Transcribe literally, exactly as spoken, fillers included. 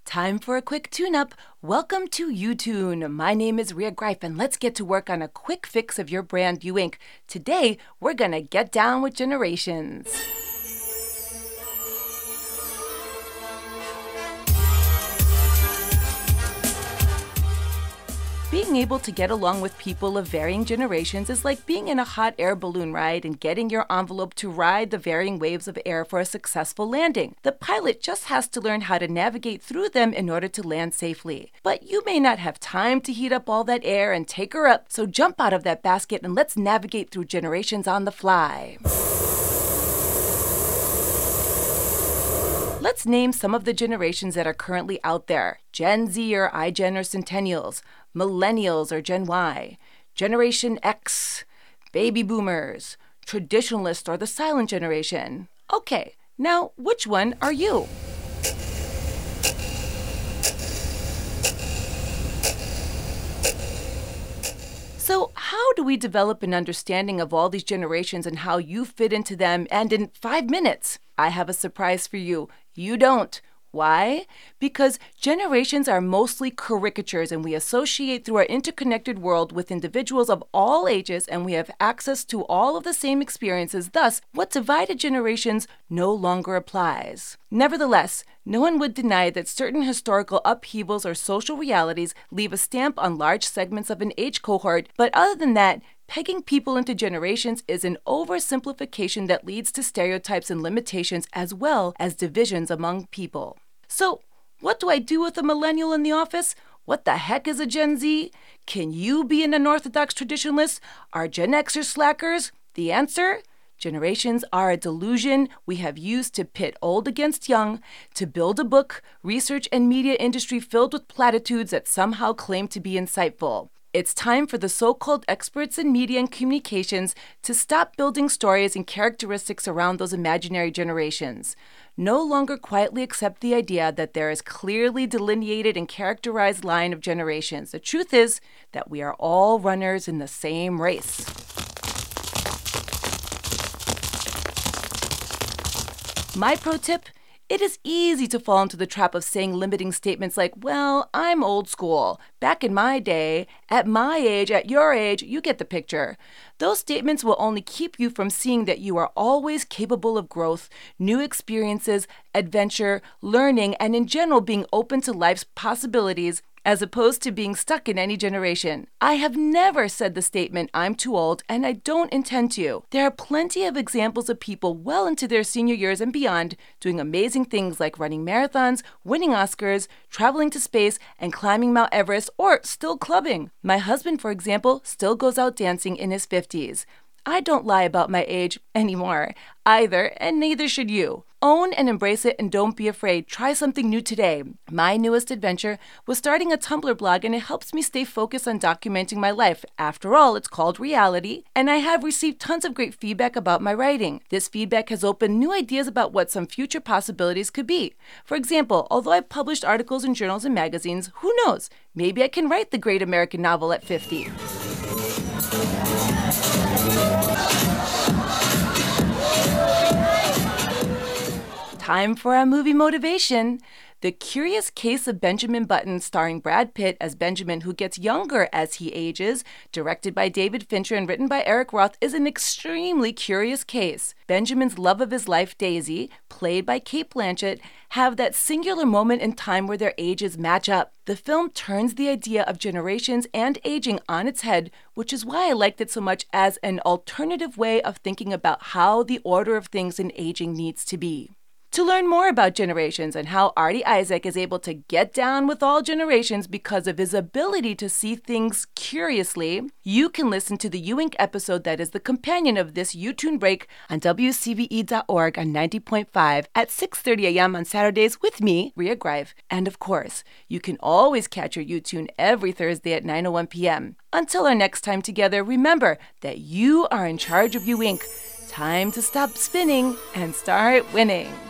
Time for a quick tune-up. Welcome to YouTune. My name is Ria Greif, and let's get to work on a quick fix of your brand U Ink. Today, we're gonna get down with generations. Being able to get along with people of varying generations is like being in a hot air balloon ride and getting your envelope to ride the varying waves of air for a successful landing. The pilot just has to learn how to navigate through them in order to land safely. But you may not have time to heat up all that air and take her up, so jump out of that basket and let's navigate through generations on the fly. Let's name some of the generations that are currently out there. Gen Z or iGen or Centennials, Millennials or Gen Y, Generation X, Baby Boomers, Traditionalists or the Silent Generation. Okay, now which one are you? So how do we develop an understanding of all these generations and how you fit into them and in five minutes? I have a surprise for you. You don't. Why? Because generations are mostly caricatures and we associate through our interconnected world with individuals of all ages and we have access to all of the same experiences. Thus, what divided generations no longer applies. Nevertheless, no one would deny that certain historical upheavals or social realities leave a stamp on large segments of an age cohort, but other than that, pegging people into generations is an oversimplification that leads to stereotypes and limitations as well as divisions among people. So, what do I do with a millennial in the office? What the heck is a Gen Z? Can you be an unorthodox traditionalist? Are Gen Xers slackers? The answer? Generations are a delusion we have used to pit old against young, to build a book, research, and media industry filled with platitudes that somehow claim to be insightful. It's time for the so-called experts in media and communications to stop building stories and characteristics around those imaginary generations. No longer quietly accept the idea that there is clearly delineated and characterized line of generations. The truth is that we are all runners in the same race. My pro tip: it is easy to fall into the trap of saying limiting statements like, well, I'm old school. Back in my day, at my age, at your age, you get the picture. Those statements will only keep you from seeing that you are always capable of growth, new experiences, adventure, learning, and in general being open to life's possibilities, as opposed to being stuck in any generation. I have never said the statement, I'm too old, and I don't intend to. There are plenty of examples of people well into their senior years and beyond doing amazing things like running marathons, winning Oscars, traveling to space, and climbing Mount Everest, or still clubbing. My husband, for example, still goes out dancing in his fifties. I don't lie about my age anymore either, and neither should you. Own and embrace it and don't be afraid. Try something new today. My newest adventure was starting a Tumblr blog, and it helps me stay focused on documenting my life. After all, it's called reality, and I have received tons of great feedback about my writing. This feedback has opened new ideas about what some future possibilities could be. For example, although I've published articles in journals and magazines, who knows? Maybe I can write the great American novel at fifty. Time for our movie motivation. The Curious Case of Benjamin Button, starring Brad Pitt as Benjamin, who gets younger as he ages, directed by David Fincher and written by Eric Roth, is an extremely curious case. Benjamin's love of his life, Daisy, played by Cate Blanchett, have that singular moment in time where their ages match up. The film turns the idea of generations and aging on its head, which is why I liked it so much as an alternative way of thinking about how the order of things in aging needs to be. To learn more about generations and how Artie Isaac is able to get down with all generations because of his ability to see things curiously, you can listen to the U Ink episode that is the companion of this YouTune break on W C V E dot org on ninety point five at six thirty a.m. on Saturdays with me, Ria Greif. And of course, you can always catch your YouTune every Thursday at nine oh one p.m. Until our next time together, remember that you are in charge of U Ink. Time to stop spinning and start winning.